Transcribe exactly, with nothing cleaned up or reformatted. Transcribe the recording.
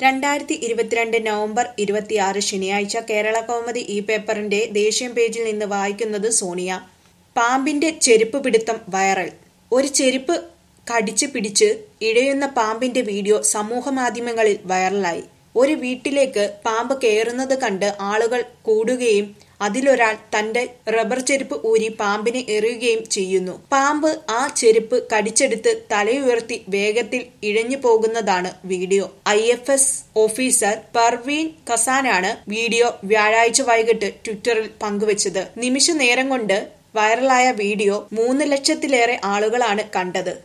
രണ്ടായിരത്തി ഇരുപത്തിരണ്ട് നവംബർ ഇരുപത്തിയാറ് ശനിയാഴ്ച കേരള കൗമുദി ഈ പേപ്പറിന്റെ ദേശീയ പേജിൽ നിന്ന് വായിക്കുന്നത് സോണിയ. പാമ്പിന്റെ ചെരുപ്പ് പിടുത്തം വൈറൽ. ഒരു ചെരുപ്പ് കടിച്ച് പിടിച്ച് ഇഴയുന്ന പാമ്പിന്റെ വീഡിയോ സമൂഹമാധ്യമങ്ങളിൽ വൈറലായി. ഒരു വീട്ടിലേക്ക് പാമ്പ് കയറുന്നത് കണ്ട് ആളുകൾ കൂടുകയും അതിലൊരാൾ തന്റെ റബ്ബർ ചെരുപ്പ് ഊരി പാമ്പിനെ എറിയുകയും ചെയ്യുന്നു. പാമ്പ് ആ ചെരുപ്പ് കടിച്ചെടുത്ത് തലയുയർത്തി വേഗത്തിൽ ഇഴഞ്ഞു പോകുന്നതാണ് video. I F S officer Parveen ഖസാനാണ് വീഡിയോ വ്യാഴാഴ്ച വൈകിട്ട് ട്വിറ്ററിൽ പങ്കുവച്ചത്. നിമിഷ നേരം കൊണ്ട് വൈറലായ വീഡിയോ മൂന്ന് ലക്ഷത്തിലേറെ ആളുകളാണ് കണ്ടത്.